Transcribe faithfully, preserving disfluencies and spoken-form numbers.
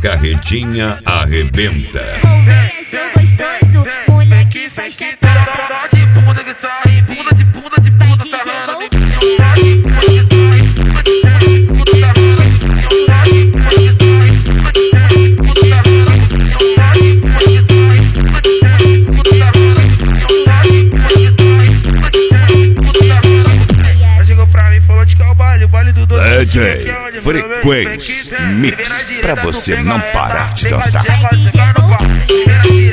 Carretinha arrebenta. Seu gostoso, moleque faz Tá de bunda que sai, bunda de bunda de bunda sarrando. Tá de bunda que sai, bunda de bunda de bunda sarrando. Tá de bunda que sai, bunda de bunda de bunda sarrando. Tá de bunda que sai, bunda de bunda de bunda sarrando. Tá de bunda que sai, bunda de bunda de bunda sarrando. Ela chegou pra mim e falou de que é o baile, o baile do doce. D J Frequência Mix, pra você não parar de dançar. Chega no bar,